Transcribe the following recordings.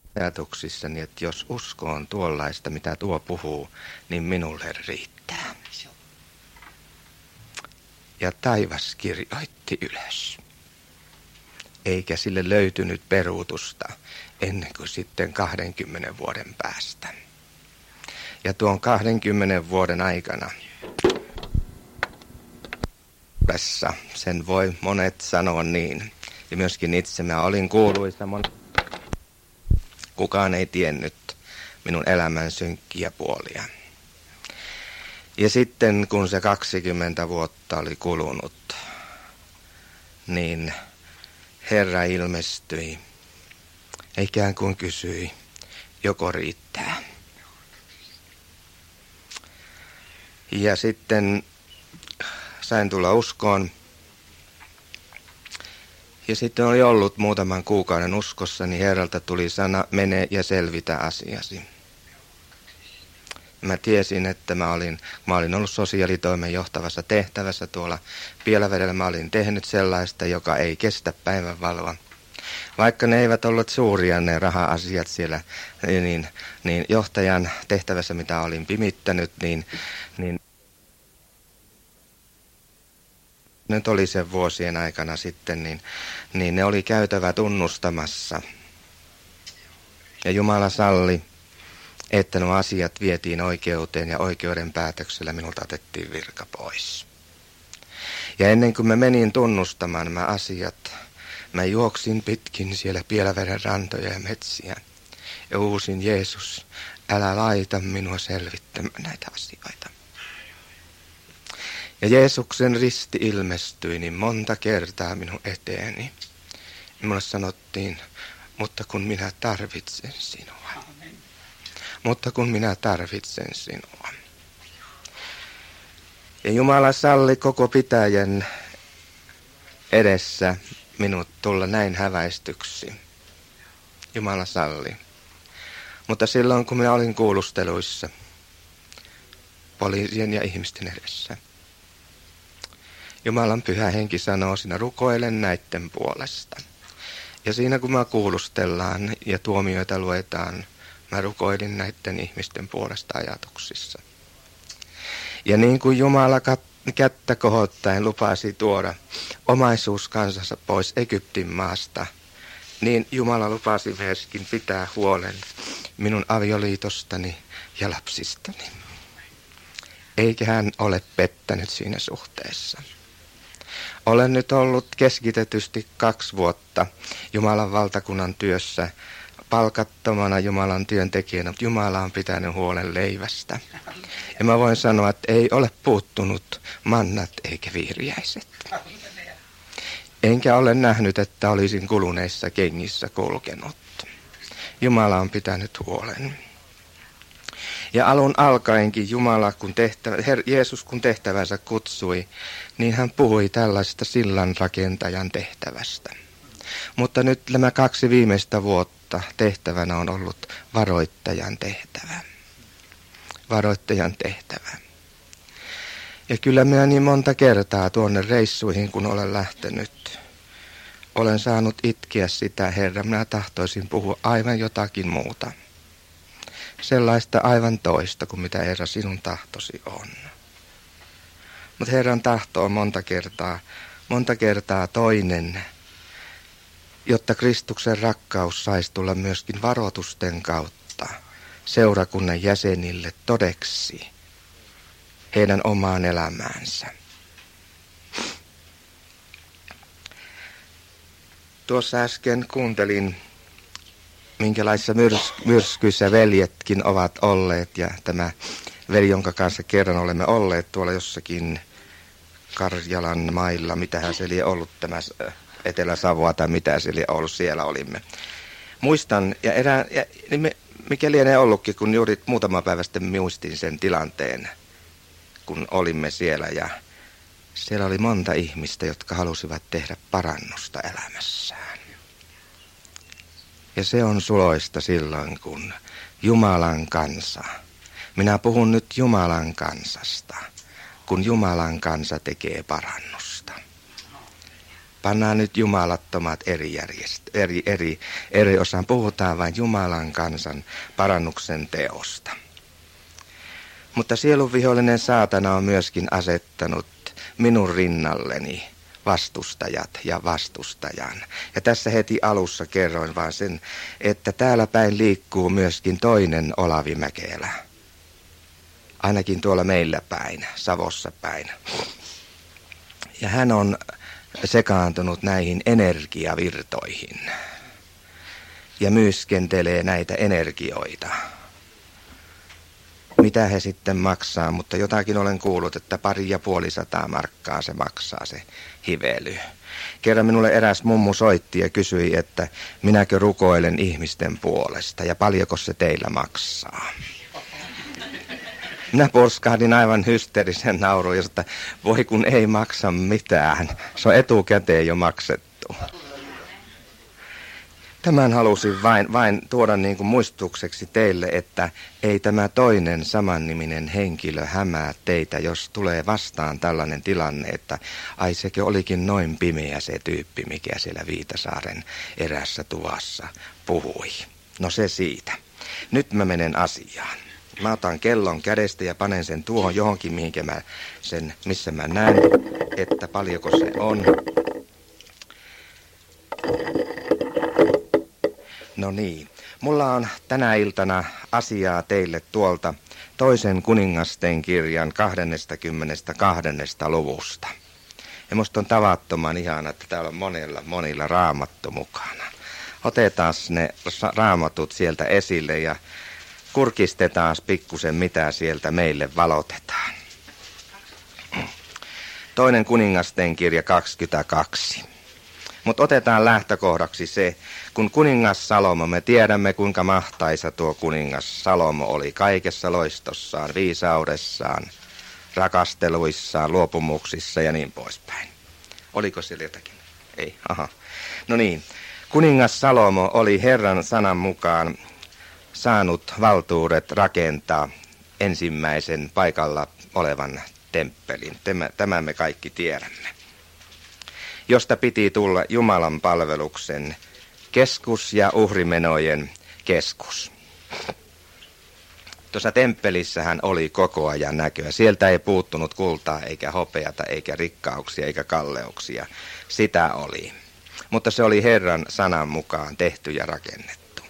ajatuksissani, että jos usko on tuollaista, mitä tuo puhuu, niin minulle riittää. Ja taivas kirjoitti ylös. Eikä sille löytynyt peruutusta ennen kuin sitten 20 vuoden päästä. Ja tuon 20 vuoden aikana, sen voi monet sanoa niin, ja myöskin itse mä olin kuuluisa kukaan ei tiennyt minun elämän synkkiä puolia. Ja sitten kun se 20 vuotta oli kulunut, niin Herra ilmestyi, ikään kuin kysyi, joko riittää. Ja sitten sain tulla uskoon. Ja sitten oli ollut muutaman kuukauden uskossa, niin Herralta tuli sana, mene ja selvitä asiasi. Mä tiesin, että mä olin ollut sosiaalitoimen johtavassa tehtävässä tuolla Pielavedellä. Mä olin tehnyt sellaista, joka ei kestä päivänvaloa. Vaikka ne eivät olleet suuria ne raha-asiat siellä, niin johtajan tehtävässä, mitä olin pimittänyt, niin nyt oli sen vuosien aikana sitten, niin ne oli käytävä tunnustamassa. Ja Jumala salli, että nuo asiat vietiin oikeuteen ja oikeuden päätöksellä minulta otettiin virka pois. Ja ennen kuin mä menin tunnustamaan nämä asiat, mä juoksin pitkin siellä Pielaveden rantoja ja metsiä. Ja uusin, Jeesus, älä laita minua selvittämään näitä asioita. Ja Jeesuksen risti ilmestyi niin monta kertaa minun eteeni. Ja minulle sanottiin, mutta kun minä tarvitsen sinua. Mutta kun minä tarvitsen sinua. Ja Jumala salli koko pitäjän edessä minut tulla näin häväistyksi. Jumala salli. Mutta silloin kun minä olin kuulusteluissa, poliisien ja ihmisten edessä, Jumalan pyhä henki sanoo, sinä rukoilen näiden puolesta. Ja siinä kun mä kuulustellaan ja tuomioita luetaan, mä rukoilin näiden ihmisten puolesta ajatuksissa. Ja niin kuin Jumala kättä kohottaen lupasi tuoda omaisuus kansansa pois Egyptin maasta, niin Jumala lupasi myöskin pitää huolen minun avioliitostani ja lapsistani. Eikä hän ole pettänyt siinä suhteessa. Olen nyt ollut keskitetysti 2 vuotta Jumalan valtakunnan työssä palkattomana Jumalan työntekijänä, mutta Jumala on pitänyt huolen leivästä. Ja mä voin sanoa, että ei ole puuttunut mannat eikä viiriäiset. Enkä ole nähnyt, että olisin kuluneissa kengissä kulkenut. Jumala on pitänyt huolen. Ja alun alkaenkin Jumala, Jeesus kun tehtävänsä kutsui, niin hän puhui tällaista sillan rakentajan tehtävästä. Mutta nyt nämä 2 viimeistä vuotta tehtävänä on ollut varoittajan tehtävä. Varoittajan tehtävä. Ja kyllä minä niin monta kertaa tuonne reissuihin, kun olen lähtenyt, olen saanut itkeä sitä, Herra, minä tahtoisin puhua aivan jotakin muuta. Sellaista aivan toista kuin mitä Herra sinun tahtosi on. Mutta Herran tahto on monta kertaa toinen, jotta Kristuksen rakkaus saisi tulla myöskin varoitusten kautta seurakunnan jäsenille todeksi heidän omaan elämäänsä. Tuossa äsken kuuntelin, minkälaisissa myrskyissä veljetkin ovat olleet, ja tämä veli, jonka kanssa kerran olemme olleet tuolla jossakin Karjalan mailla, mitähän se oli ollut, tämä Etelä-Savoa tai mitä se oli ollut, siellä olimme. Muistan, mikä lienee ollutkin, kun juuri muutama päivä sitten muistin sen tilanteen, kun olimme siellä, ja siellä oli monta ihmistä, jotka halusivat tehdä parannusta elämässään. Ja se on suloista silloin, kun Jumalan kansa, minä puhun nyt Jumalan kansasta, kun Jumalan kansa tekee parannusta. Pannaan nyt jumalattomat eri osaan. Puhutaan vain Jumalan kansan parannuksen teosta. Mutta sielunvihollinen saatana on myöskin asettanut minun rinnalleni vastustajat ja vastustajan. Ja tässä heti alussa kerroin vaan sen, että täällä päin liikkuu myöskin toinen Olavi Mäkelä. Ainakin tuolla meillä päin, Savossa päin. Ja hän on sekaantunut näihin energiavirtoihin ja myyskentelee näitä energioita. Mitä he sitten maksaa, mutta jotakin olen kuullut, että 250 markkaa se maksaa se hively. Kerran minulle eräs mummu soitti ja kysyi, että minäkö rukoilen ihmisten puolesta ja paljonko se teillä maksaa. Minä purskahdin aivan hysteerisen nauruun, että voi kun ei maksa mitään. Se on etukäteen jo maksettu. Tämän halusin vain tuoda niin kuin muistutukseksi teille, että ei tämä toinen samanniminen henkilö hämää teitä, jos tulee vastaan tällainen tilanne, että ai sekö olikin noin pimeä se tyyppi, mikä siellä Viitasaaren erässä tuvassa puhui. No se siitä. Nyt mä menen asiaan. Mä otan kellon kädestä ja panen sen tuohon johonkin, missä mä näen, että paljonko se on. No niin, mulla on tänä iltana asiaa teille tuolta toisen kuningasten kirjan 22. luvusta. Ja musta on tavattoman ihana, että täällä on monilla raamattu mukana. Otetaan ne raamatut sieltä esille ja kurkistetaan pikkusen, mitä sieltä meille valotetaan. Toinen kuningasten kirja 22. Mutta otetaan lähtökohdaksi se, kun kuningas Salomo, me tiedämme kuinka mahtaisa tuo kuningas Salomo oli kaikessa loistossaan, viisaudessaan, rakasteluissaan, luopumuksissa ja niin poispäin. Oliko siellä jotakin? Ei, aha. No niin, kuningas Salomo oli Herran sanan mukaan saanut valtuudet rakentaa ensimmäisen paikalla olevan temppelin. Tämän me kaikki tiedämme. Josta piti tulla Jumalan palveluksen keskus ja uhrimenojen keskus. Tuossa temppelissähän oli koko ajan näköä. Sieltä ei puuttunut kultaa eikä hopeata eikä rikkauksia eikä kalleuksia. Sitä oli. Mutta se oli Herran sanan mukaan tehty ja rakennettu.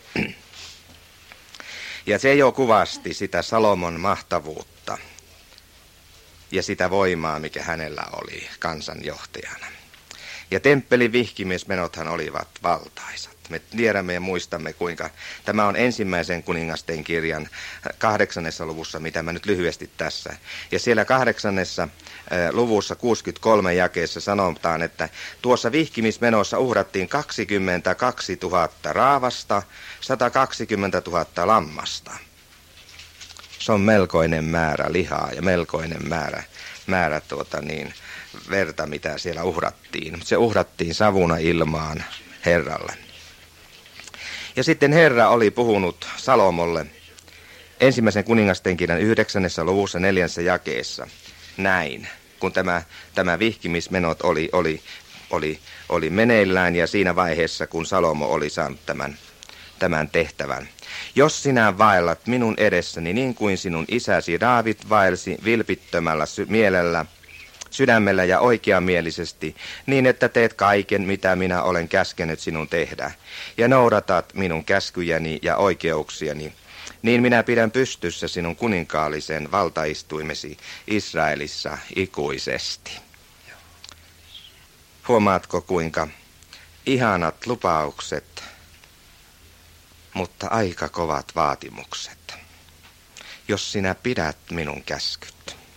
Ja se jo kuvasti sitä Salomon mahtavuutta ja sitä voimaa, mikä hänellä oli kansanjohtajana. Ja temppelin vihkimismenothan olivat valtaisat. Me tiedämme ja muistamme, kuinka tämä on ensimmäisen kuningasten kirjan 8. luvussa, mitä mä nyt lyhyesti tässä. Ja siellä 8. luvussa 63 jakeessa sanotaan, että tuossa vihkimismenossa uhrattiin 22 000 raavasta, 120 000 lammasta. Se on melkoinen määrä lihaa ja melkoinen määrä verta, mitä siellä uhrattiin. Se uhrattiin savuna ilmaan Herralle. Ja sitten Herra oli puhunut Salomolle ensimmäisen kuningasten kirjan 9. luvussa 4. jakeessa näin, kun tämä vihkimismenot oli meneillään ja siinä vaiheessa, kun Salomo oli saanut tämän tehtävän. Jos sinä vaellat minun edessäni niin kuin sinun isäsi Daavid vaelsi vilpittömällä mielellä, sydämellä ja oikeamielisesti, niin että teet kaiken, mitä minä olen käskenyt sinun tehdä, ja noudatat minun käskyjäni ja oikeuksiani, niin minä pidän pystyssä sinun kuninkaallisen valtaistuimesi Israelissa ikuisesti. Huomaatko, kuinka ihanat lupaukset, mutta aika kovat vaatimukset, jos sinä pidät minun käskyt.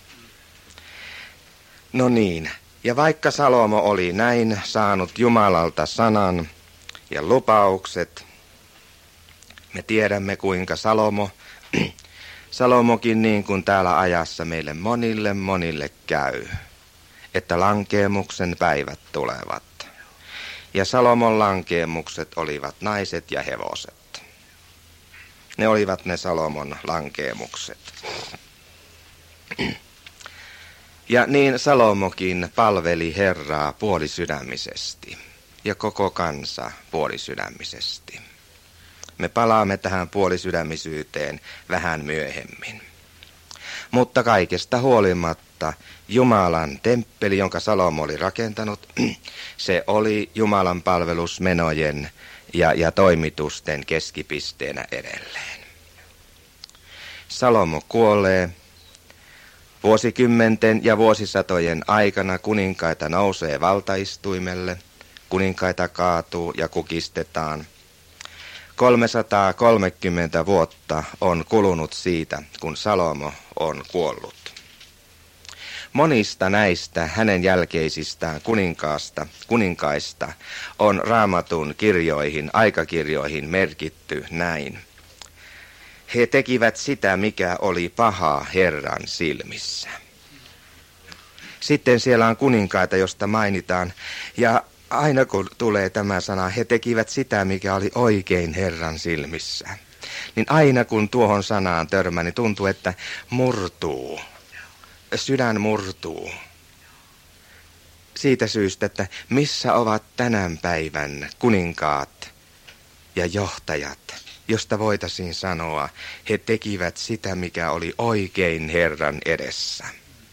No niin, ja vaikka Salomo oli näin saanut Jumalalta sanan ja lupaukset, me tiedämme kuinka Salomokin niin kuin täällä ajassa meille monille käy, että lankeemuksen päivät tulevat. Ja Salomon lankeemukset olivat naiset ja hevoset. Ne olivat ne Salomon lankeemukset. Ja niin Salomokin palveli Herraa puolisydämisesti ja koko kansa puolisydämisesti. Me palaamme tähän puolisydämisyyteen vähän myöhemmin. Mutta kaikesta huolimatta Jumalan temppeli, jonka Salomo oli rakentanut, se oli Jumalan palvelusmenojen ja toimitusten keskipisteenä edelleen. Salomo kuolee. Vuosikymmenten ja vuosisatojen aikana kuninkaita nousee valtaistuimelle, kuninkaita kaatuu ja kukistetaan. 330 vuotta on kulunut siitä, kun Salomo on kuollut. Monista näistä hänen jälkeisistään kuninkaista on Raamatun kirjoihin, aikakirjoihin merkitty näin. He tekivät sitä, mikä oli pahaa Herran silmissä. Sitten siellä on kuninkaita, josta mainitaan, ja aina kun tulee tämä sana, he tekivät sitä, mikä oli oikein Herran silmissä. Niin aina kun tuohon sanaan törmää, niin tuntuu, että murtuu. Sydän murtuu. Siitä syystä, että missä ovat tänän päivän kuninkaat ja johtajat, josta voitaisiin sanoa, he tekivät sitä, mikä oli oikein Herran edessä.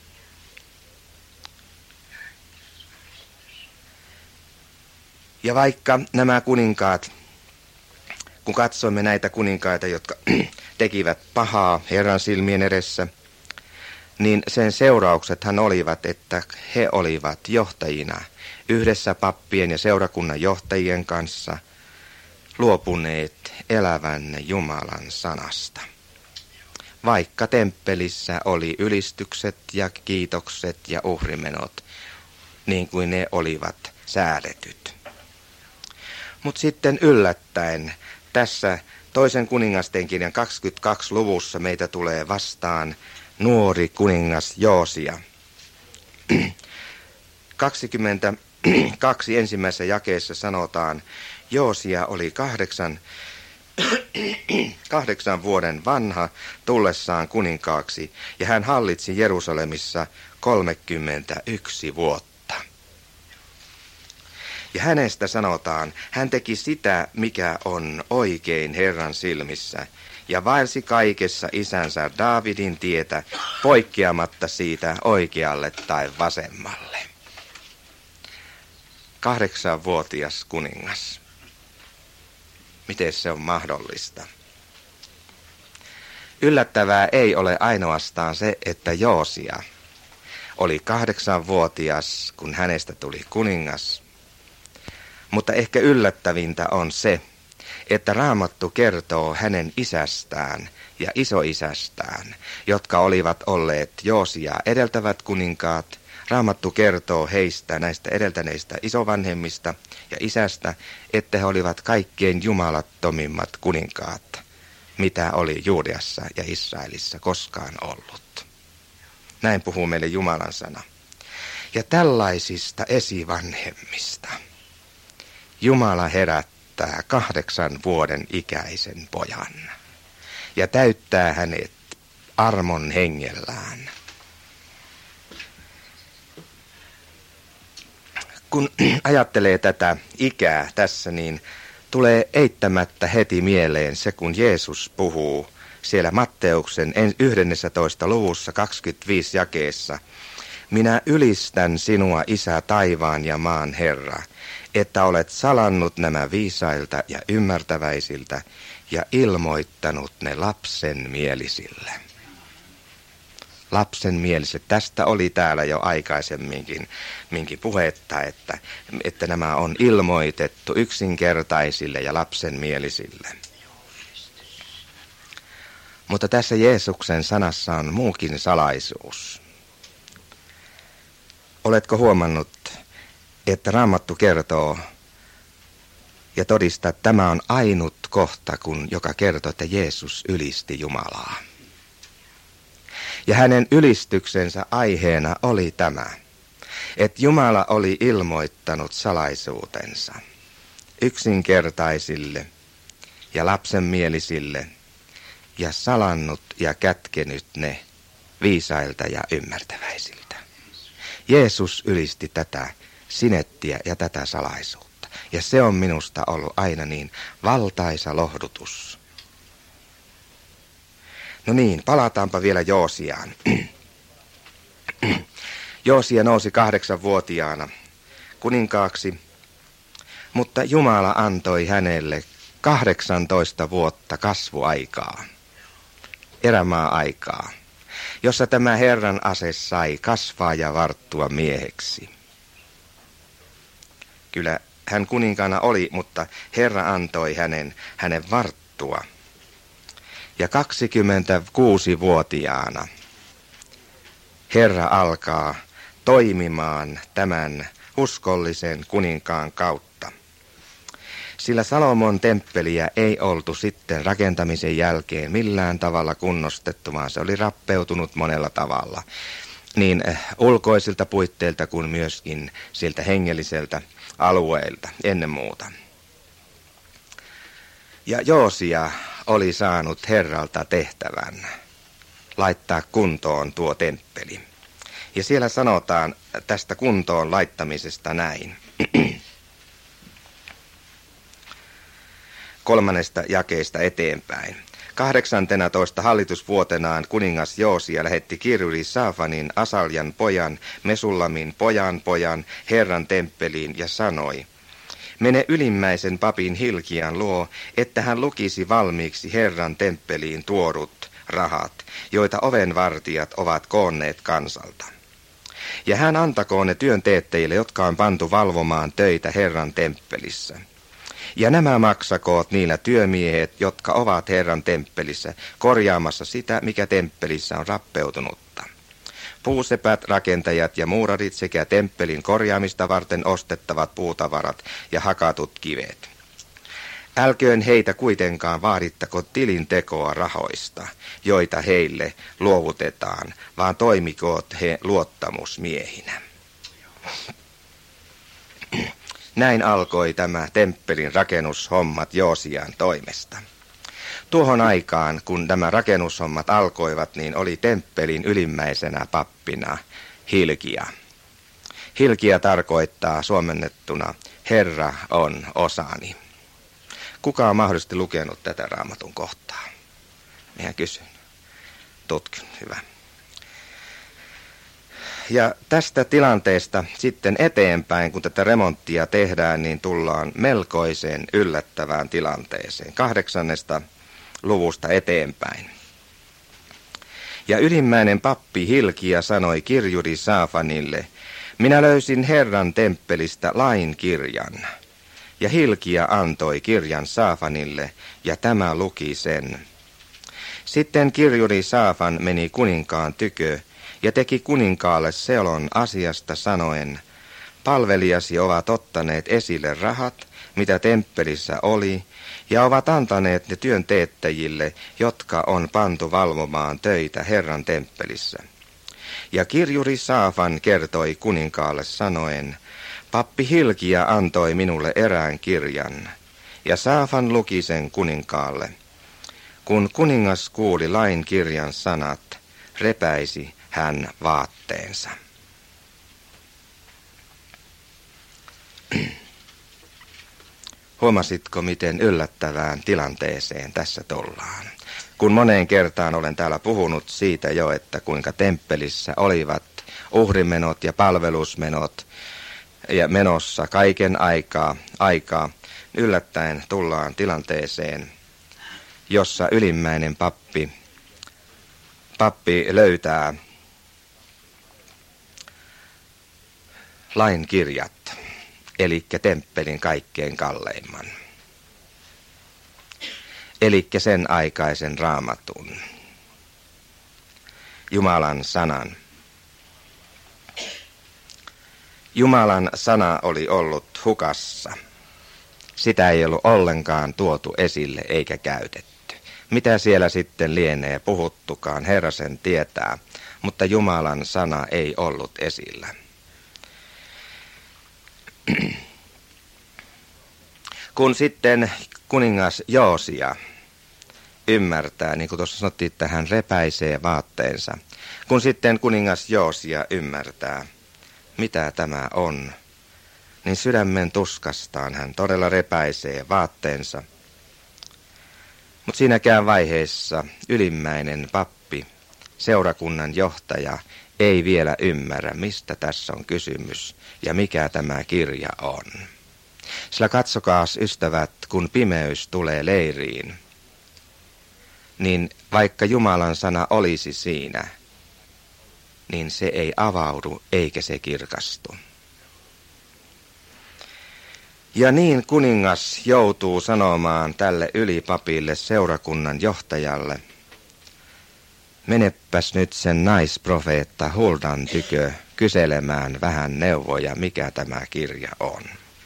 Ja vaikka nämä kuninkaat, kun katsomme näitä kuninkaita, jotka tekivät pahaa Herran silmien edessä, niin sen seurauksethan olivat, että he olivat johtajina yhdessä pappien ja seurakunnan johtajien kanssa luopuneet elävän Jumalan sanasta. Vaikka temppelissä oli ylistykset ja kiitokset ja uhrimenot, niin kuin ne olivat säädetyt. Mutta sitten yllättäen tässä toisen kuningasten kirjan 22 luvussa meitä tulee vastaan nuori kuningas Joosia. 22 ensimmäisessä jakeessa sanotaan, Joosia oli 8 vuoden vanha tullessaan kuninkaaksi, ja hän hallitsi Jerusalemissa 31 vuotta. Ja hänestä sanotaan, hän teki sitä, mikä on oikein Herran silmissä, ja vaelsi kaikessa isänsä Daavidin tietä, poikkeamatta siitä oikealle tai vasemmalle. 8-vuotias kuningas. Miten se on mahdollista? Yllättävää ei ole ainoastaan se, että Joosia oli 8-vuotias, kun hänestä tuli kuningas. Mutta ehkä yllättävintä on se, että Raamattu kertoo hänen isästään ja isoisästään, jotka olivat olleet Joosiaa edeltävät kuninkaat. Raamattu kertoo heistä, näistä edeltäneistä isovanhemmista ja isästä, että he olivat kaikkein jumalattomimmat kuninkaat, mitä oli Juudeassa ja Israelissa koskaan ollut. Näin puhuu meille Jumalan sana. Ja tällaisista esivanhemmista Jumala herättää 8 vuoden ikäisen pojan ja täyttää hänet armon hengellään. Kun ajattelee tätä ikää tässä, niin tulee eittämättä heti mieleen se, kun Jeesus puhuu siellä Matteuksen 11. luvussa 25 jakeessa. Minä ylistän sinua, Isä, taivaan ja maan Herra, että olet salannut nämä viisailta ja ymmärtäväisiltä ja ilmoittanut ne lapsenmielisille. Lapsenmieliset. Tästä oli täällä jo aikaisemminkin puhetta, että nämä on ilmoitettu yksinkertaisille ja lapsenmielisille. Mutta tässä Jeesuksen sanassa on muukin salaisuus. Oletko huomannut, että Raamattu kertoo ja todistaa, että tämä on ainut kohta, joka kertoo, että Jeesus ylisti Jumalaa. Ja hänen ylistyksensä aiheena oli tämä, että Jumala oli ilmoittanut salaisuutensa yksinkertaisille ja lapsenmielisille ja salannut ja kätkenyt ne viisailta ja ymmärtäväisiltä. Jeesus ylisti tätä sinettiä ja tätä salaisuutta. Ja se on minusta ollut aina niin valtaisa lohdutus. No niin, palataanpa vielä Joosiaan. Joosia nousi 8-vuotiaana kuninkaaksi, mutta Jumala antoi hänelle 18 vuotta kasvuaikaa, erämaa-aikaa, jossa tämä Herran ase sai kasvaa ja varttua mieheksi. Kyllä hän kuninkaana oli, mutta Herra antoi hänen varttua. Ja 26-vuotiaana Herra alkaa toimimaan tämän uskollisen kuninkaan kautta. Sillä Salomon temppeliä ei oltu sitten rakentamisen jälkeen millään tavalla kunnostettu, vaan se oli rappeutunut monella tavalla. Niin ulkoisilta puitteilta kuin myöskin siltä hengelliseltä alueelta ennen muuta. Ja Joosia oli saanut Herralta tehtävän laittaa kuntoon tuo temppeli. Ja siellä sanotaan tästä kuntoon laittamisesta näin. 3. jakeesta eteenpäin. 18 hallitusvuotenaan kuningas Joosia lähetti Kirjuri Saafanin, Asaljan pojan, Mesullamin pojan Herran temppeliin ja sanoi: mene ylimmäisen papin Hilkian luo, että hän lukisi valmiiksi Herran temppeliin tuodut rahat, joita ovenvartijat ovat koonneet kansalta. Ja hän antakoon ne työnteetteille, jotka on pantu valvomaan töitä Herran temppelissä. Ja nämä maksakoot niillä työmiehet, jotka ovat Herran temppelissä, korjaamassa sitä, mikä temppelissä on rappeutunutta. Puusepät, rakentajat ja muurarit sekä temppelin korjaamista varten ostettavat puutavarat ja hakatut kivet. Älköön heitä kuitenkaan vaadittako tilintekoa rahoista, joita heille luovutetaan, vaan toimikoot he luottamusmiehinä. Näin alkoi tämä temppelin rakennushommat Joosian toimesta. Tuohon aikaan, kun nämä rakennushommat alkoivat, niin oli temppelin ylimmäisenä pappina Hilkia. Hilkia tarkoittaa suomennettuna Herra on osani. Kuka on mahdollisesti lukenut tätä Raamatun kohtaa? Minä kysyn. Tutkin, hyvä. Ja tästä tilanteesta sitten eteenpäin, kun tätä remonttia tehdään, niin tullaan melkoisen yllättävään tilanteeseen. 8. luvusta eteenpäin. Ja ylimmäinen pappi Hilkia sanoi Kirjuri Saafanille: minä löysin Herran temppelistä lain kirjan. Ja Hilkia antoi kirjan Saafanille, ja tämä luki sen. Sitten Kirjuri Saafan meni kuninkaan tykö, ja teki kuninkaalle selon asiasta sanoen: palvelijasi ovat ottaneet esille rahat, mitä temppelissä oli, ja ovat antaneet ne työnteettäjille, jotka on pantu valvomaan töitä Herran temppelissä. Ja Kirjuri Saafan kertoi kuninkaalle sanoen: pappi Hilkia antoi minulle erään kirjan, ja Saafan luki sen kuninkaalle. Kun kuningas kuuli lain kirjan sanat, repäisi hän vaatteensa. Huomasitko, miten yllättävään tilanteeseen tässä tullaan? Kun moneen kertaan olen täällä puhunut siitä jo, että kuinka temppelissä olivat uhrimenot ja palvelusmenot ja menossa kaiken aikaa, yllättäen tullaan tilanteeseen, jossa ylimmäinen pappi löytää lain kirjat, eli temppelin kaikkein kalleimman, eli sen aikaisen Raamatun, Jumalan sanan. Jumalan sana oli ollut hukassa. Sitä ei ollut ollenkaan tuotu esille eikä käytetty. Mitä siellä sitten lienee puhuttukaan, Herra sen tietää, mutta Jumalan sana ei ollut esillä. Kun sitten kuningas Joosia ymmärtää, niin kuin tuossa sanottiin, että hän repäisee vaatteensa. Kun sitten kuningas Joosia ymmärtää mitä tämä on, niin sydämen tuskastaan hän todella repäisee vaatteensa. Mutta siinäkään vaiheessa ylimmäinen pappi, seurakunnan johtaja, ei vielä ymmärrä, mistä tässä on kysymys ja mikä tämä kirja on. Sillä katsokaas, ystävät, kun pimeys tulee leiriin, niin vaikka Jumalan sana olisi siinä, niin se ei avaudu eikä se kirkastu. Ja niin kuningas joutuu sanomaan tälle ylipapille, seurakunnan johtajalle, menepäs nyt sen naisprofeetta Huldan tykö kyselemään vähän neuvoja, mikä tämä kirja on.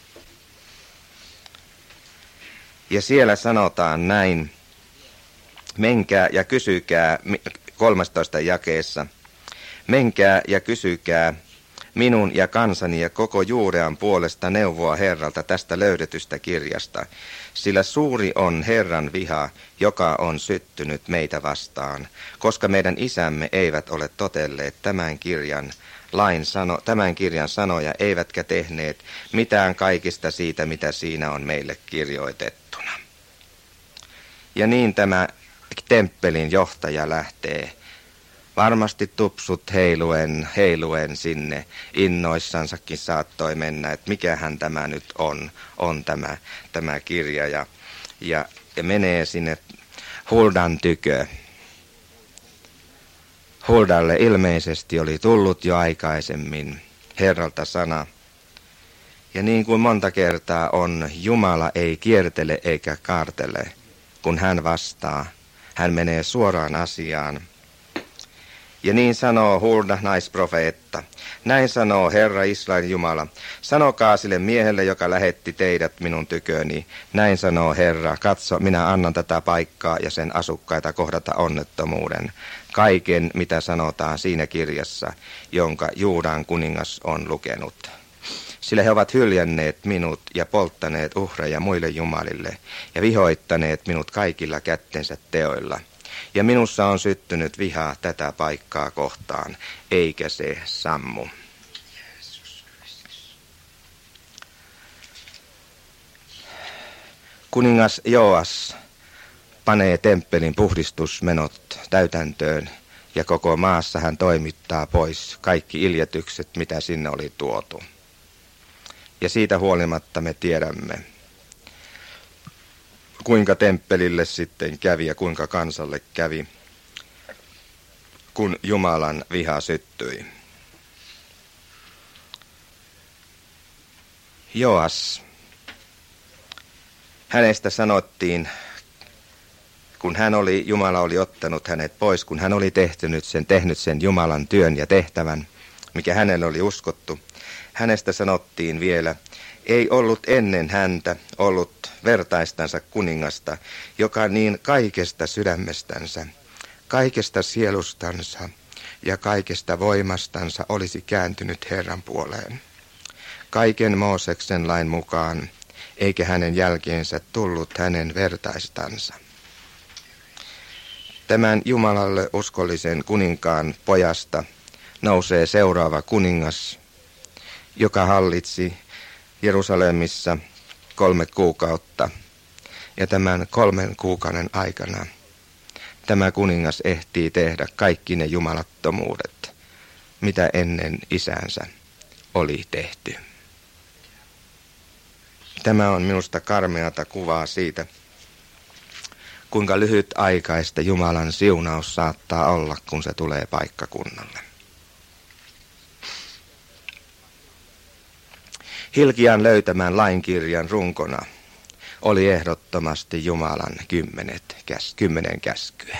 Ja siellä sanotaan näin, menkää ja kysykää, 13 jakeessa, menkää ja kysykää minun ja kansani ja koko Juudean puolesta neuvoa Herralta tästä löydetystä kirjasta, sillä suuri on Herran viha, joka on syttynyt meitä vastaan, koska meidän isämme eivät ole totelleet tämän kirjan sanoja, eivätkä tehneet mitään kaikista siitä, mitä siinä on meille kirjoitettuna. Ja niin tämä temppelin johtaja lähtee varmasti tupsut heiluen sinne, innoissansakin saattoi mennä, että mikähän tämä nyt on tämä kirja, ja menee sinne Huldan tykö. Huldalle ilmeisesti oli tullut jo aikaisemmin Herralta sana, ja niin kuin monta kertaa on, Jumala ei kiertele eikä kaartele, kun hän vastaa, hän menee suoraan asiaan. Ja niin sanoo Hulda, naisprofeetta. Näin sanoo Herra Israelin Jumala. Sanokaa sille miehelle, joka lähetti teidät minun tyköni. Näin sanoo Herra. Katso, minä annan tätä paikkaa ja sen asukkaita kohdata onnettomuuden. Kaiken, mitä sanotaan siinä kirjassa, jonka Juudan kuningas on lukenut. Sillä he ovat hyljänneet minut ja polttaneet uhreja muille jumalille ja vihoittaneet minut kaikilla kättensä teoilla. Ja minussa on syttynyt viha tätä paikkaa kohtaan, eikä se sammu. Kuningas Joas panee temppelin puhdistusmenot täytäntöön ja koko maassa hän toimittaa pois kaikki iljetykset, mitä sinne oli tuotu. Ja siitä huolimatta me tiedämme, kuinka temppelille sitten kävi ja kuinka kansalle kävi, kun Jumalan viha syttyi. Joas, hänestä sanottiin, kun Jumala oli ottanut hänet pois, kun hän oli tehnyt sen Jumalan työn ja tehtävän, mikä hänelle oli uskottu, hänestä sanottiin vielä, ei ollut ennen häntä ollut vertaistansa kuningasta, joka niin kaikesta sydämestänsä, kaikesta sielustansa ja kaikesta voimastansa olisi kääntynyt Herran puoleen. Kaiken Mooseksen lain mukaan, eikä hänen jälkeensä tullut hänen vertaistansa. Tämän Jumalalle uskollisen kuninkaan pojasta nousee seuraava kuningas, joka hallitsi Jerusalemissa 3 kuukautta. Ja tämän 3 kuukauden aikana tämä kuningas ehtii tehdä kaikki ne jumalattomuudet, mitä ennen isänsä oli tehty. Tämä on minusta karmeata kuvaa siitä, kuinka lyhytaikaista Jumalan siunaus saattaa olla, kun se tulee paikkakunnalle. Hilkian löytämän lainkirjan runkona oli ehdottomasti Jumalan 10 käskyä.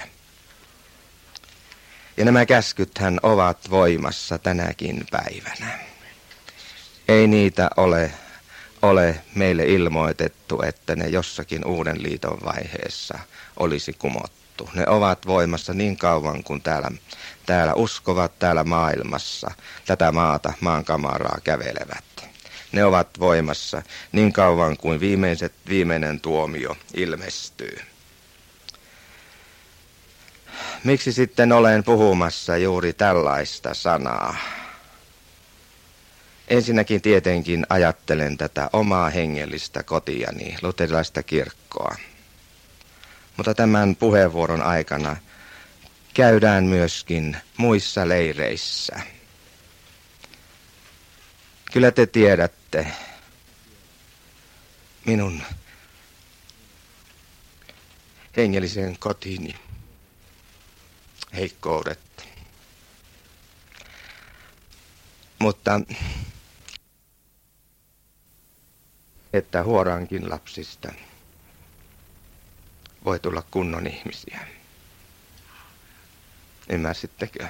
Ja nämä käskythän ovat voimassa tänäkin päivänä. Ei niitä ole meille ilmoitettu, että ne jossakin uuden liiton vaiheessa olisi kumottu. Ne ovat voimassa niin kauan kuin täällä uskovat täällä maailmassa tätä maan kamaraa kävelevät. Ne ovat voimassa niin kauan kuin viimeinen tuomio ilmestyy. Miksi sitten olen puhumassa juuri tällaista sanaa? Ensinnäkin tietenkin ajattelen tätä omaa hengellistä kotiani, luterilaista kirkkoa. Mutta tämän puheenvuoron aikana käydään myöskin muissa leireissä. Kyllä te tiedätte minun hengellisen kotini heikkoudet. Mutta että huorankin lapsista voi tulla kunnon ihmisiä. Ymmärsittekö?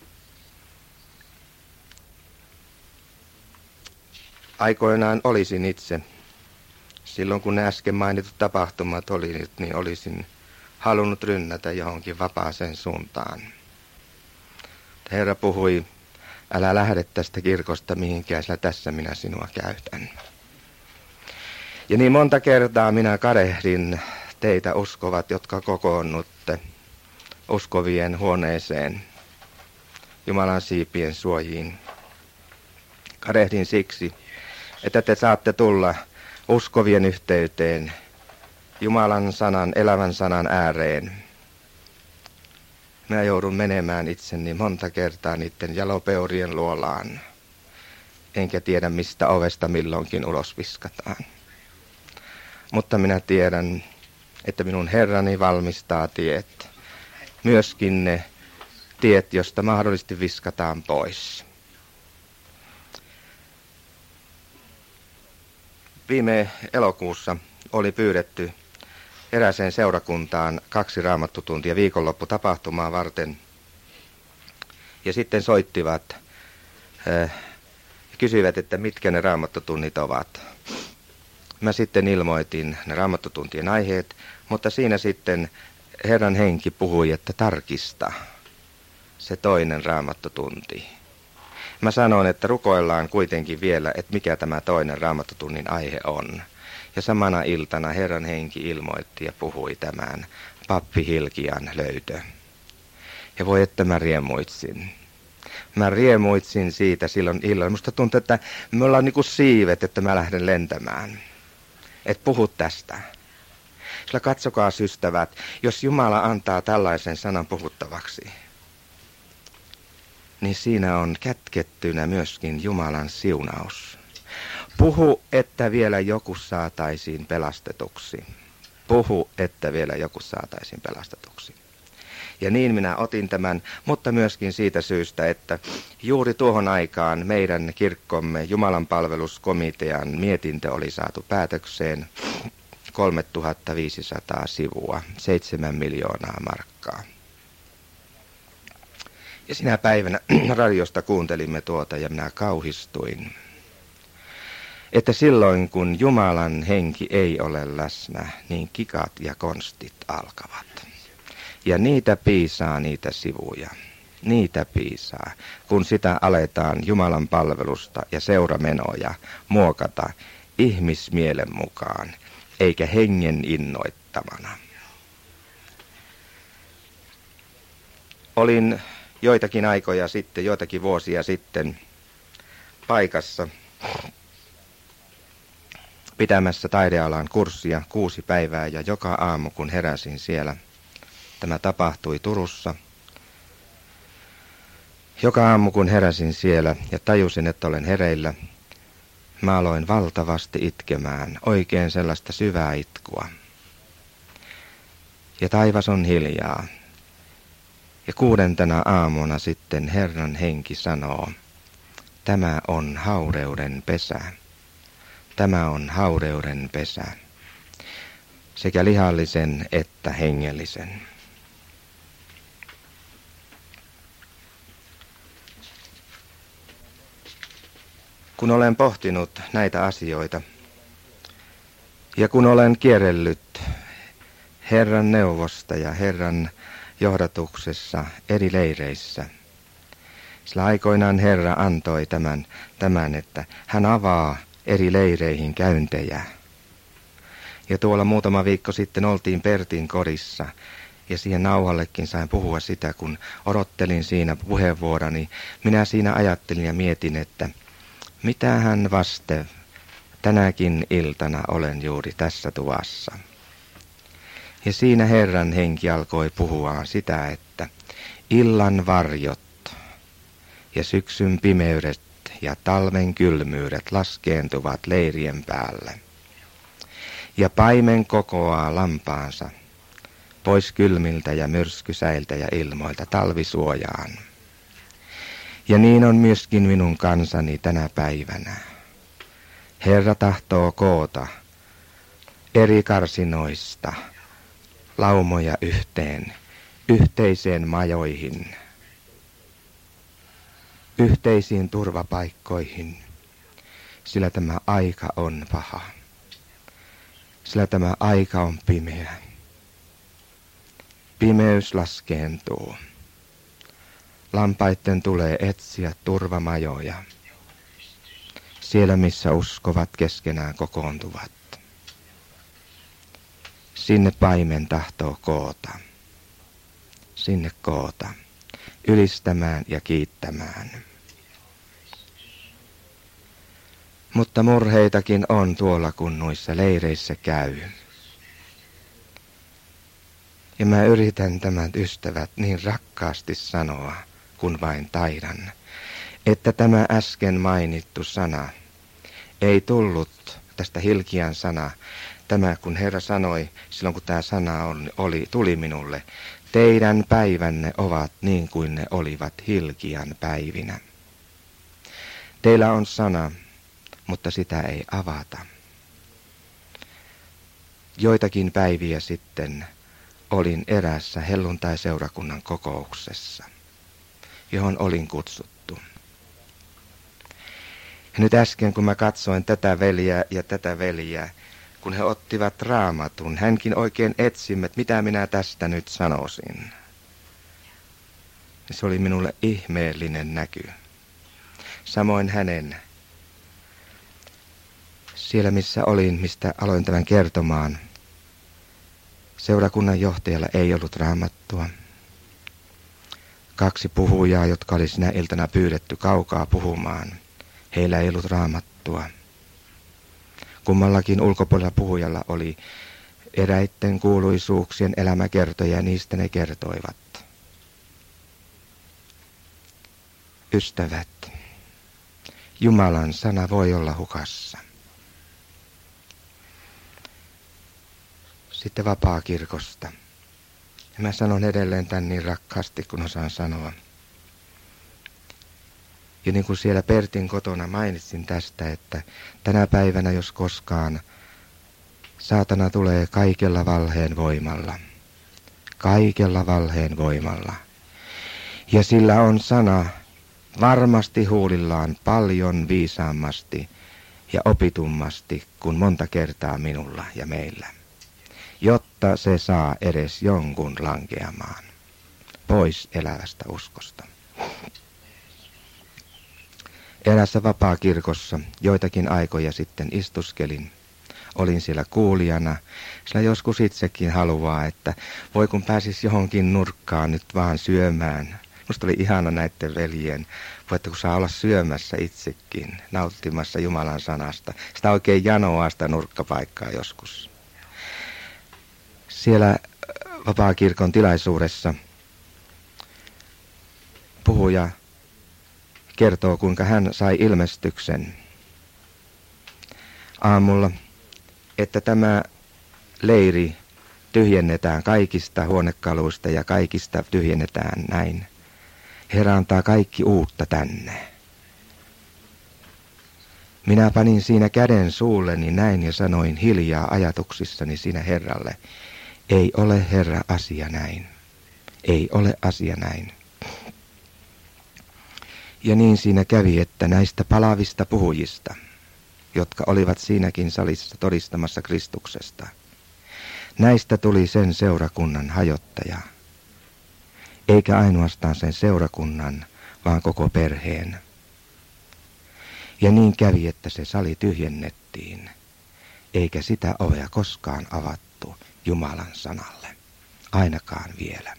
Aikoinaan olisin itse, silloin kun ne äsken mainitut tapahtumat oli, niin olisin halunnut rynnätä johonkin vapaaseen suuntaan. Herra puhui, älä lähde tästä kirkosta mihinkään, sillä tässä minä sinua käytän. Ja niin monta kertaa minä kadehdin teitä uskovat, jotka kokoonnutte uskovien huoneeseen, Jumalan siipien suojiin. Kadehdin siksi, että te saatte tulla uskovien yhteyteen, Jumalan sanan, elävän sanan ääreen. Minä joudun menemään itseni monta kertaa niiden jalopeurien luolaan, enkä tiedä mistä ovesta milloinkin ulos viskataan. Mutta minä tiedän, että minun Herrani valmistaa tiet, myöskin ne tiet, josta mahdollisesti viskataan pois. Viime elokuussa oli pyydetty erääseen seurakuntaan 2 raamattutuntia viikonlopputapahtumaa varten. Ja sitten soittivat ja kysyivät, että mitkä ne raamattutunnit ovat. Mä sitten ilmoitin ne raamattutuntien aiheet, mutta siinä sitten Herran henki puhui, että tarkista se toinen raamattutunti. Mä sanoin, että rukoillaan kuitenkin vielä, että mikä tämä toinen raamattutunnin aihe on. Ja samana iltana Herran henki ilmoitti ja puhui tämän pappi Hilkian löytö. Ja voi että mä riemuitsin. Mä riemuitsin siitä silloin illalla. Musta tuntuu, että me ollaan niin kuin siivet, että mä lähden lentämään. Et puhu tästä. Sillä katsokaa ystävät, jos Jumala antaa tällaisen sanan puhuttavaksi, niin siinä on kätkettynä myöskin Jumalan siunaus. Puhu, että vielä joku saataisiin pelastetuksi. Puhu, että vielä joku saataisiin pelastetuksi. Ja niin minä otin tämän, mutta myöskin siitä syystä, että juuri tuohon aikaan meidän kirkkomme Jumalan palveluskomitean mietintö oli saatu päätökseen 3500 sivua, 7 miljoonaa markkaa. Ja sinä päivänä radiosta kuuntelimme tuota ja minä kauhistuin, että silloin kun Jumalan henki ei ole läsnä, niin kikat ja konstit alkavat. Ja niitä piisaa niitä sivuja, niitä piisaa, kun sitä aletaan Jumalan palvelusta ja seuramenoja muokata ihmismielen mukaan, eikä hengen innoittamana. Olin joitakin aikoja sitten, joitakin vuosia sitten paikassa pitämässä taidealan kurssia 6 päivää ja joka aamu kun heräsin siellä, tämä tapahtui Turussa. Joka aamu kun heräsin siellä ja tajusin, että olen hereillä, mä aloin valtavasti itkemään, oikein sellaista syvää itkua. Ja taivas on hiljaa. Ja 6. aamuna sitten Herran henki sanoo, tämä on haureuden pesä. Tämä on haureuden pesä. Sekä lihallisen että hengellisen. Kun olen pohtinut näitä asioita ja kun olen kierrellyt Herran neuvosta ja Herran johdatuksessa eri leireissä, sillä aikoinaan Herra antoi tämän, että hän avaa eri leireihin käyntejä. Ja tuolla muutama viikko sitten oltiin Pertin kodissa ja siihen nauhallekin sain puhua sitä, kun odottelin siinä puheenvuoroni. Minä siinä ajattelin ja mietin, että Mitähän vaste tänäkin iltana olen juuri tässä tuvassa. Ja siinä Herran henki alkoi puhua sitä, että illan varjot ja syksyn pimeydet ja talven kylmyydet laskeentuvat leirien päälle. Ja paimen kokoaa lampaansa pois kylmiltä ja myrskysäiltä ja ilmoilta talvisuojaan. Ja niin on myöskin minun kansani tänä päivänä. Herra tahtoo koota eri karsinoista laumoja yhteiseen majoihin, yhteisiin turvapaikkoihin, sillä tämä aika on paha, sillä tämä aika on pimeä. Pimeys laskeentuu. Lampaitten tulee etsiä turvamajoja, siellä missä uskovat keskenään kokoontuvat. Sinne paimen tahtoo koota, sinne koota, ylistämään ja kiittämään. Mutta murheitakin on tuolla, kun noissa leireissä käy. Ja mä yritän tämän, ystävät, niin rakkaasti sanoa, kun vain taidan, että tämä äsken mainittu sana ei tullut tästä Hilkian sana. Tämä, kun Herra sanoi, silloin kun tämä sana tuli minulle, teidän päivänne ovat niin kuin ne olivat Hilkian päivinä. Teillä on sana, mutta sitä ei avata. Joitakin päiviä sitten olin eräässä helluntai-seurakunnan kokouksessa, johon olin kutsuttu. Ja nyt äsken, kun mä katsoin tätä veljeä ja tätä veljeä, kun he ottivat raamatun, hänkin oikein etsimme, että mitä minä tästä nyt sanoisin. Ja se oli minulle ihmeellinen näky. Samoin hänen, siellä missä olin, mistä aloin tämän kertomaan, seurakunnan johtajalla ei ollut raamattua. 2 puhujaa, jotka oli sinä iltana pyydetty kaukaa puhumaan, heillä ei ollut raamattua. Kummallakin ulkopuolella puhujalla oli eräitten kuuluisuuksien elämäkertoja ja niistä ne kertoivat. Ystävät, Jumalan sana voi olla hukassa. Sitten vapaakirkosta. Ja mä sanon edelleen tän niin rakkaasti, kun osaan sanoa. Ja niin kuin siellä Pertin kotona mainitsin tästä, että tänä päivänä jos koskaan saatana tulee kaikella valheen voimalla. Kaikella valheen voimalla. Ja sillä on sana varmasti huulillaan paljon viisaammasti ja opitummasti kuin monta kertaa minulla ja meillä. Jotta se saa edes jonkun lankeamaan pois elävästä uskosta. Eräässä vapaakirkossa joitakin aikoja sitten istuskelin. Olin siellä kuulijana, sillä joskus itsekin haluaa, että voi kun pääsis johonkin nurkkaan nyt vaan syömään. Musta oli ihana näiden veljien, voitte kun saa olla syömässä itsekin, nauttimassa Jumalan sanasta. Sitä oikein janoaa sitä nurkkapaikkaa joskus. Siellä vapaakirkon tilaisuudessa puhuja kertoo, kuinka hän sai ilmestyksen aamulla, että tämä leiri tyhjennetään kaikista huonekaluista ja kaikista tyhjennetään näin. Herra antaa kaikki uutta tänne. Minä panin siinä käden suulleni näin ja sanoin hiljaa ajatuksissani siinä Herralle, ei ole Herra asia näin. Ei ole asia näin. Ja niin siinä kävi, että näistä palavista puhujista, jotka olivat siinäkin salissa todistamassa Kristuksesta, näistä tuli sen seurakunnan hajottaja. Eikä ainoastaan sen seurakunnan, vaan koko perheen. Ja niin kävi, että se sali tyhjennettiin, eikä sitä ovea koskaan avattu Jumalan sanalle, ainakaan vielä.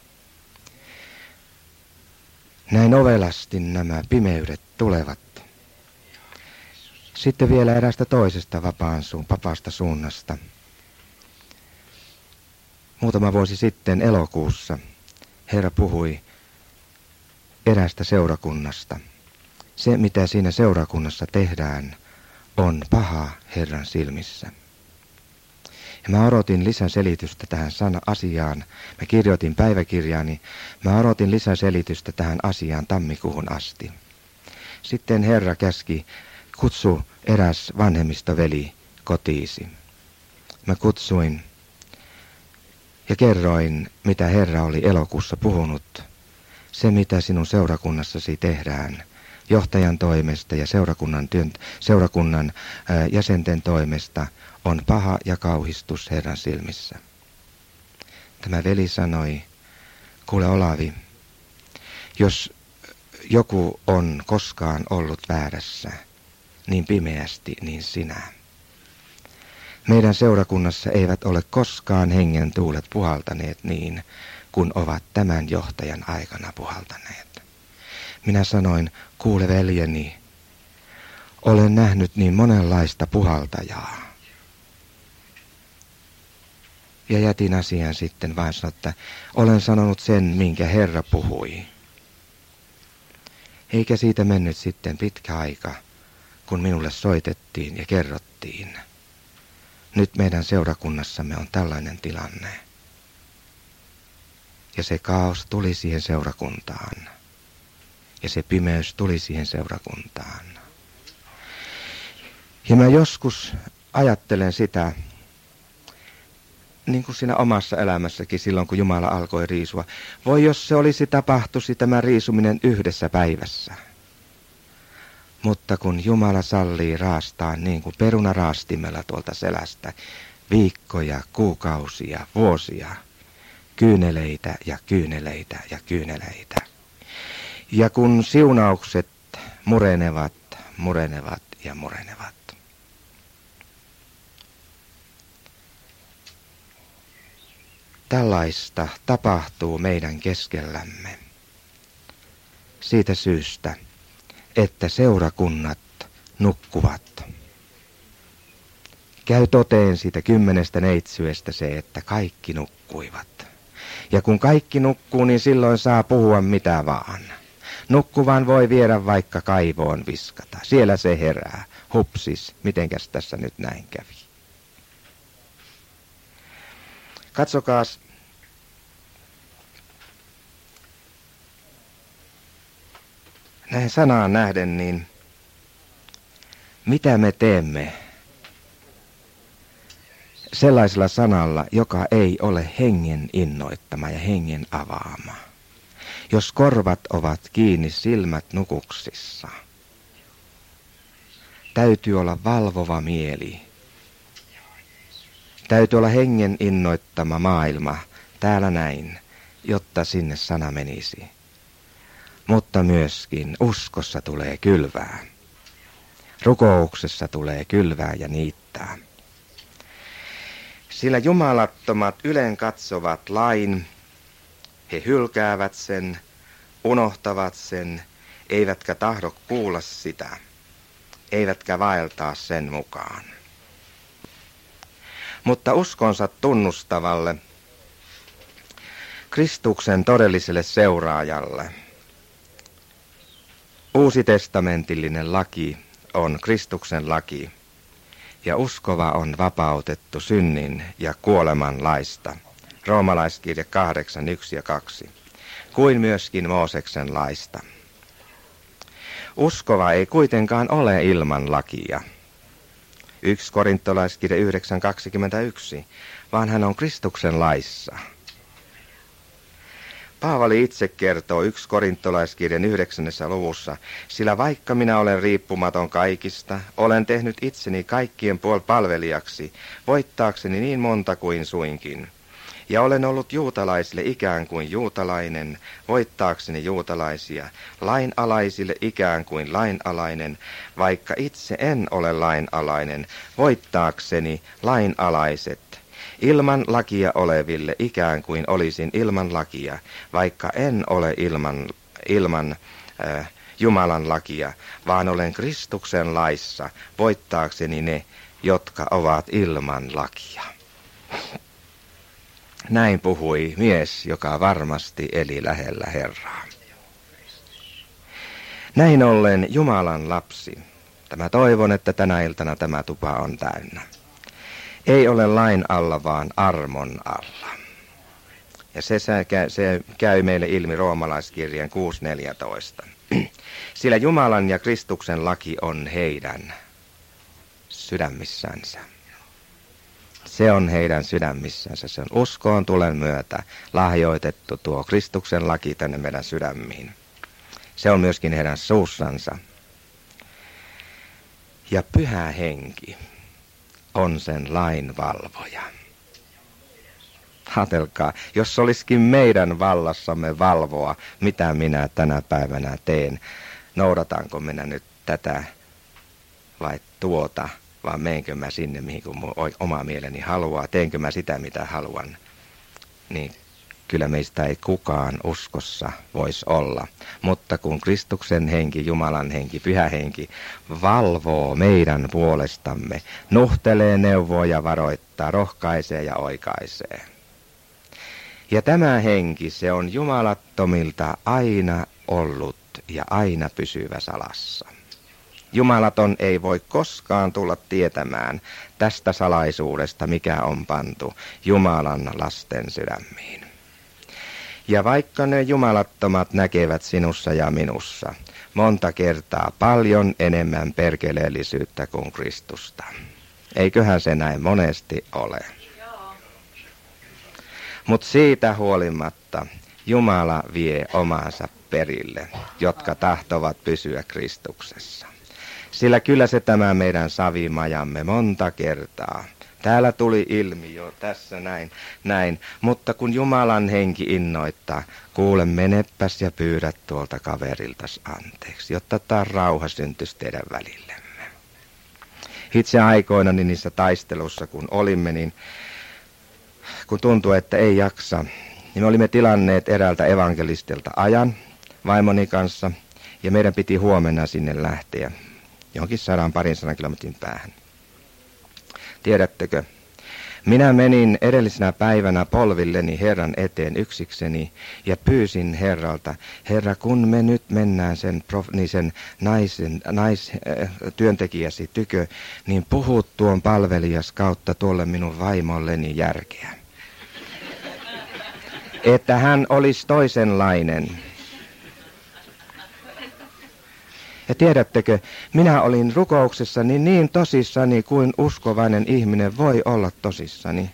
Näin ovelasti nämä pimeydet tulevat Sitten vielä eräästä toisesta vapaasta suunnasta. Muutama vuosi sitten elokuussa Herra puhui eräästä seurakunnasta. Se, mitä siinä seurakunnassa tehdään, on paha Herran silmissä. Ja mä odotin lisäselitystä tähän asiaan. Mä kirjoitin päiväkirjaani. Mä odotin lisäselitystä tähän asiaan tammikuuhun asti. Sitten Herra käski, kutsu eräs vanhemmistoveli kotiisi. Mä kutsuin ja kerroin, mitä Herra oli elokuussa puhunut. Se, mitä sinun seurakunnassasi tehdään johtajan toimesta ja seurakunnan jäsenten toimesta, on paha ja kauhistus Herran silmissä. Tämä veli sanoi, kuule Olavi, jos joku on koskaan ollut väärässä, niin pimeästi, niin sinä. Meidän seurakunnassa eivät ole koskaan hengen tuulet puhaltaneet niin, kun ovat tämän johtajan aikana puhaltaneet. Minä sanoin, kuule veljeni, olen nähnyt niin monenlaista puhaltajaa. Ja jätin asian sitten vain sanoa, että olen sanonut sen, minkä Herra puhui. Eikä siitä mennyt sitten pitkä aika, kun minulle soitettiin ja kerrottiin. Nyt meidän seurakunnassamme on tällainen tilanne. Ja se kaos tuli siihen seurakuntaan. Ja se pimeys tuli siihen seurakuntaan. Ja mä joskus ajattelen sitä, niin kuin siinä omassa elämässäkin silloin, kun Jumala alkoi riisua. Voi jos se olisi tapahtuisi tämä riisuminen yhdessä päivässä. Mutta kun Jumala sallii raastaa niin kuin perunaraastimella tuolta selästä, viikkoja, kuukausia, vuosia, kyyneleitä ja kyyneleitä ja kyyneleitä. Ja kun siunaukset murenevat ja murenevat. Tällaista tapahtuu meidän keskellämme. Siitä syystä, että seurakunnat nukkuvat. Käy toteen siitä 10 neitsyestä se, että kaikki nukkuivat. Ja kun kaikki nukkuu, niin silloin saa puhua mitä vaan. Nukkuvan voi viedä vaikka kaivoon viskata. Siellä se herää. Hupsis, mitenkäs tässä nyt näin kävi? Katsokaas. Näin sanaan nähden, niin mitä me teemme sellaisella sanalla, joka ei ole hengen innoittama ja hengen avaama? Jos korvat ovat kiinni, silmät nukuksissa, täytyy olla valvova mieli. Täytyy olla hengen innoittama maailma täällä näin, jotta sinne sana menisi. Mutta myöskin uskossa tulee kylvää. Rukouksessa tulee kylvää ja niittää. Sillä jumalattomat ylen katsovat lain, he hylkäävät sen, unohtavat sen, eivätkä tahdo kuulla sitä, eivätkä vaeltaa sen mukaan. Mutta uskonsa tunnustavalle, Kristuksen todelliselle seuraajalle, uusitestamentillinen laki on Kristuksen laki, ja uskova on vapautettu synnin ja kuoleman laista. Roomalaiskirja 8, 1 ja 2, kuin myöskin Mooseksen laista. Uskova ei kuitenkaan ole ilman lakia. 1 Korintolaiskirja 9, 21, vaan hän on Kristuksen laissa. Paavali itse kertoo 1 Korintolaiskirjan 9. luvussa, sillä vaikka minä olen riippumaton kaikista, olen tehnyt itseni kaikkien palvelijaksi, voittaakseni niin monta kuin suinkin. Ja olen ollut juutalaisille ikään kuin juutalainen, voittaakseni juutalaisia, lainalaisille ikään kuin lainalainen, vaikka itse en ole lainalainen, voittaakseni lainalaiset. Ilman lakia oleville ikään kuin olisin ilman lakia, vaikka en ole ilman Jumalan lakia, vaan olen Kristuksen laissa voittaakseni ne, jotka ovat ilman lakia. Näin puhui mies, joka varmasti eli lähellä Herraa. Näin ollen Jumalan lapsi. Tämä toivon, että tänä iltana tämä tupa on täynnä. Ei ole lain alla, vaan armon alla. Ja se käy meille ilmi Roomalaiskirjeen 6.14. Sillä Jumalan ja Kristuksen laki on heidän sydämissänsä. Se on heidän sydämissänsä. Se on uskoon tulen myötä lahjoitettu tuo Kristuksen laki tänne meidän sydämiin. Se on myöskin heidän suussansa. Ja Pyhä Henki on sen lain valvoja. Ajatelkaa, jos olisikin meidän vallassamme valvoa, mitä minä tänä päivänä teen, noudatanko minä nyt tätä vai tuota, vai meenkö mä sinne, mihin mun oma mieleni haluaa, teenkö mä sitä, mitä haluan, niin kyllä meistä ei kukaan uskossa voisi olla. Mutta kun Kristuksen henki, Jumalan henki, Pyhä Henki valvoo meidän puolestamme, nuhtelee, neuvoo ja varoittaa, rohkaisee ja oikaisee. Ja tämä henki, se on jumalattomilta aina ollut ja aina pysyvä salassa. Jumalaton ei voi koskaan tulla tietämään tästä salaisuudesta, mikä on pantu Jumalan lasten sydämiin. Ja vaikka ne jumalattomat näkevät sinussa ja minussa monta kertaa paljon enemmän perkeleellisyyttä kuin Kristusta. Eiköhän se näin monesti ole. Mutta siitä huolimatta Jumala vie omansa perille, jotka tahtovat pysyä Kristuksessa. Sillä kyllä se tämä meidän savimajamme monta kertaa. Täällä tuli ilmi jo tässä näin, mutta kun Jumalan henki innoittaa, kuule menepäs ja pyydät tuolta kaveriltas anteeksi, jotta tämä rauha syntyisi teidän välillemme. Itse aikoina niin niissä taistelussa kun olimme, niin kun tuntui, että ei jaksa, niin me olimme tilanneet eräältä evankelistilta ajan vaimoni kanssa ja meidän piti huomenna sinne lähteä johonkin 100-200 kilometrin päähän. Tiedättekö, minä menin edellisenä päivänä polvilleni Herran eteen yksikseni ja pyysin Herralta, Herra, kun me nyt mennään sen työntekijäsi tykö, niin puhut tuon palvelijas kautta tuolle minun vaimolleni järkeä. Että hän olisi toisenlainen. Ja tiedättekö, minä olin rukouksessani niin tosissani kuin uskovainen ihminen voi olla tosissani.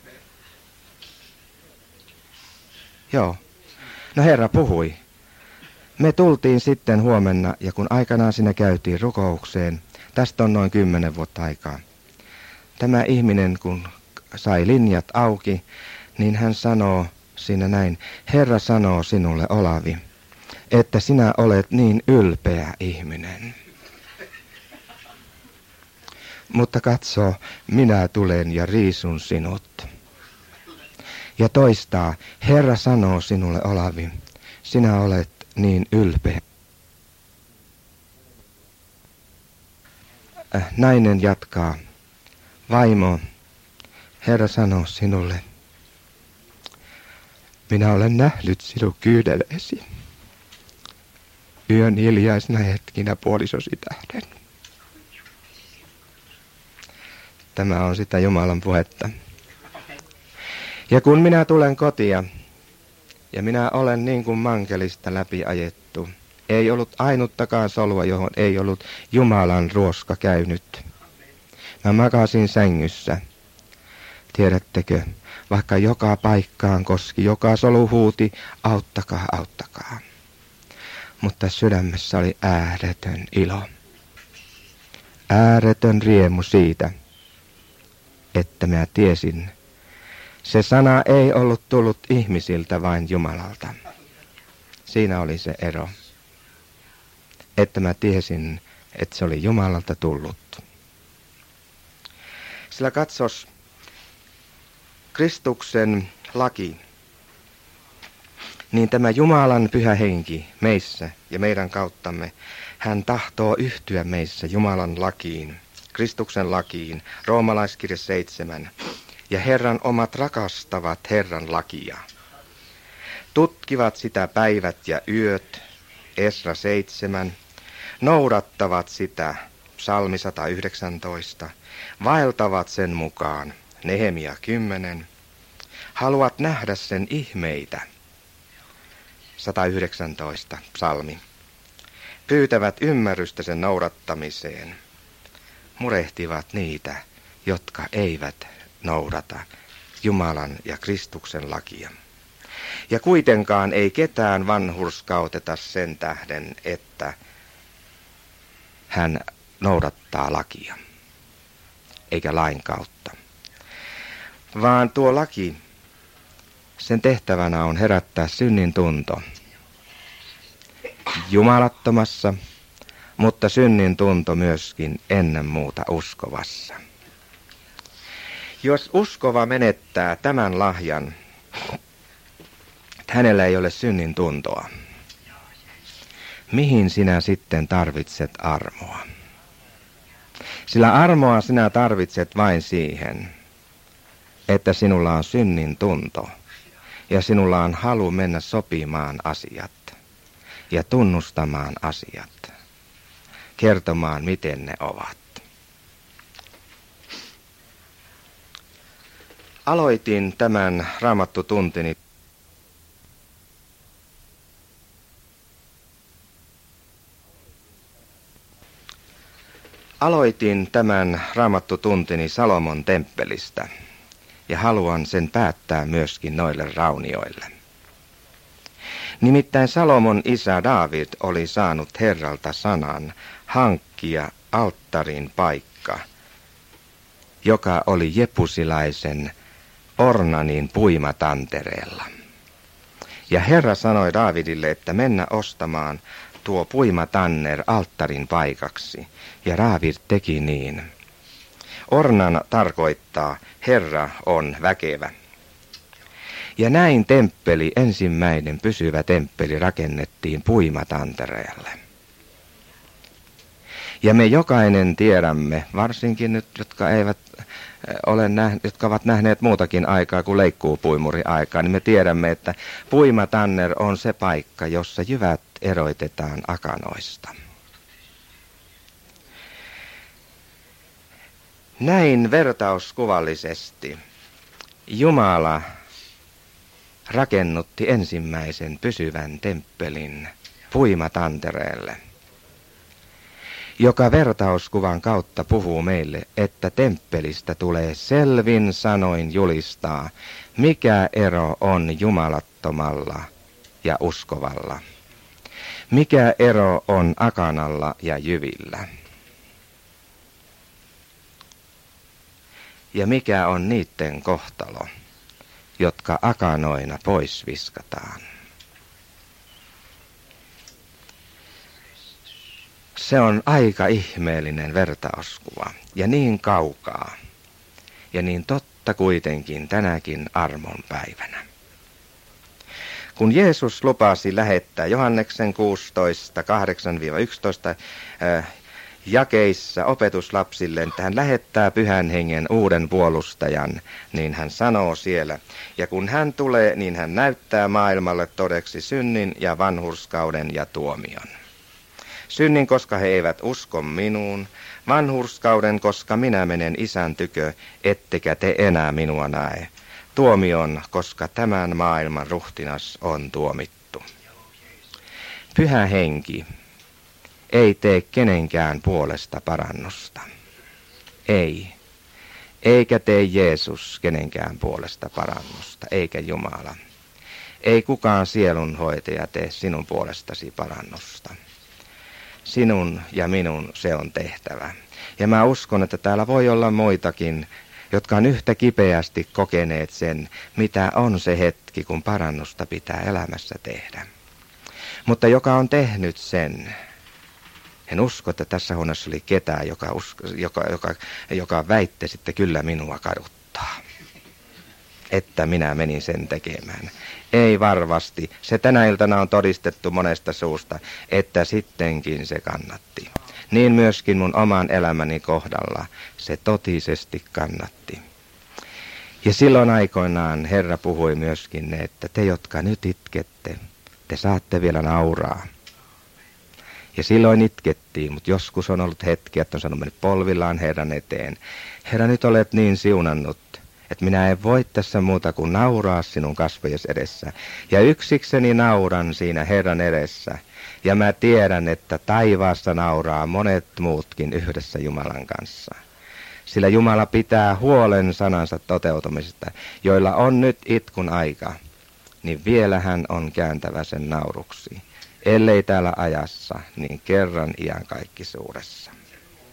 Joo. No Herra puhui. Me tultiin sitten huomenna ja kun aikanaan siinä käytiin rukoukseen, tästä on noin 10 vuotta aikaa. Tämä ihminen kun sai linjat auki, niin hän sanoo siinä näin, Herra sanoo sinulle Olavi, että sinä olet niin ylpeä ihminen. Mutta katso, minä tulen ja riisun sinut. Ja toistaa, Herra sanoo sinulle Olavi, sinä olet niin ylpeä. Nainen jatkaa, vaimo, Herra sanoo sinulle, minä olen nähnyt sinun kyyneleesi. Yön hiljaisina hetkinä puolisosi tähden. Tämä on sitä Jumalan puhetta. Ja kun minä tulen kotia, ja minä olen niin kuin mankelista läpi ajettu, ei ollut ainuttakaan solua, johon ei ollut Jumalan ruoska käynyt. Mä makasin sängyssä. Tiedättekö, vaikka joka paikkaan koski, joka solu huuti, auttakaa, auttakaa. Mutta sydämessä oli ääretön ilo. Ääretön riemu siitä, että mä tiesin, se sana ei ollut tullut ihmisiltä, vain Jumalalta. Siinä oli se ero. Että mä tiesin, että se oli Jumalalta tullut. Sillä katsos, Kristuksen laki, niin tämä Jumalan pyhä henki meissä ja meidän kauttamme, hän tahtoo yhtyä meissä Jumalan lakiin, Kristuksen lakiin, Roomalaiskirja 7, ja Herran omat rakastavat Herran lakia. Tutkivat sitä päivät ja yöt, Esra 7, noudattavat sitä, Psalmi 119, vaeltavat sen mukaan, Nehemia 10, haluat nähdä sen ihmeitä, 119, Psalmi, pyytävät ymmärrystä sen noudattamiseen, murehtivat niitä, jotka eivät noudata Jumalan ja Kristuksen lakia. Ja kuitenkaan ei ketään vanhurskauteta sen tähden, että hän noudattaa lakia, eikä lain kautta. Vaan tuo laki, sen tehtävänä on herättää synnin tunto jumalattomassa, mutta synnin tunto myöskin ennen muuta uskovassa. Jos uskova menettää tämän lahjan, hänellä ei ole synnin tuntoa. Mihin sinä sitten tarvitset armoa? Sillä armoa sinä tarvitset vain siihen, että sinulla on synnin tunto ja sinulla on halu mennä sopimaan asiat ja tunnustamaan asiat, kertomaan miten ne ovat. Aloitin tämän raamattutuntini Salomon temppelistä ja haluan sen päättää myöskin noille raunioille. Nimittäin Salomon isä Daavid oli saanut Herralta sanan hankkia alttarin paikka, joka oli jepusilaisen Ornanin puimatantereella. Ja Herra sanoi Daavidille, että mennä ostamaan tuo puimatanner alttarin paikaksi, ja Daavid teki niin. Ornan tarkoittaa Herra on väkevä. Ja näin temppeli, ensimmäinen pysyvä temppeli, rakennettiin puimatantereelle. Ja me jokainen tiedämme, varsinkin nyt, jotka ovat nähneet muutakin aikaa kuin leikkuupuimuri-aikaa, niin me tiedämme, että puimatanner on se paikka, jossa jyvät erotetaan akanoista. Näin vertauskuvallisesti Jumala rakennutti ensimmäisen pysyvän temppelin puimatantereelle, joka vertauskuvan kautta puhuu meille, että temppelistä tulee selvin sanoin julistaa, mikä ero on jumalattomalla ja uskovalla, mikä ero on akanalla ja jyvillä, ja mikä on niiden kohtalo, jotka akanoina pois viskataan. Se on aika ihmeellinen vertauskuva ja niin kaukaa ja niin totta kuitenkin tänäkin armon päivänä. Kun Jeesus lupasi lähettää Johanneksen 16, 8-11 jakeissa opetuslapsille, että hän lähettää Pyhän Hengen uuden puolustajan, niin hän sanoo siellä, ja kun hän tulee, niin hän näyttää maailmalle todeksi synnin ja vanhurskauden ja tuomion. Synnin, koska he eivät usko minuun, vanhurskauden, koska minä menen Isän tykö, ettekä te enää minua näe. Tuomion, koska tämän maailman ruhtinas on tuomittu. Pyhä Henki ei tee kenenkään puolesta parannusta. Ei. Eikä tee Jeesus kenenkään puolesta parannusta, eikä Jumala. Ei kukaan sielunhoitaja tee sinun puolestasi parannusta. Sinun ja minun se on tehtävä. Ja mä uskon, että täällä voi olla muitakin, jotka on yhtä kipeästi kokeneet sen, mitä on se hetki, kun parannusta pitää elämässä tehdä. Mutta joka on tehnyt sen, en usko, että tässä huoneessa oli ketään, joka väitti, että kyllä minua kaduttaa. että minä menin sen tekemään. Ei varmasti. Se tänä iltana on todistettu monesta suusta, että sittenkin se kannatti. Niin myöskin mun oman elämäni kohdalla se totisesti kannatti. Ja silloin aikoinaan Herra puhui myöskin, että te, jotka nyt itkette, te saatte vielä nauraa. Ja silloin itkettiin, mutta joskus on ollut hetki, että on sanonut mennyt polvillaan Herran eteen. Herra, nyt olet niin siunannut, että minä en voi tässä muuta kuin nauraa sinun kasvojes edessä. Ja yksikseni nauran siinä Herran edessä. Ja mä tiedän, että taivaassa nauraa monet muutkin yhdessä Jumalan kanssa. Sillä Jumala pitää huolen sanansa toteutumisesta, joilla on nyt itkun aika, niin vielä hän on kääntävä sen nauruksi. Ellei täällä ajassa, niin kerran iankaikkisuudessa.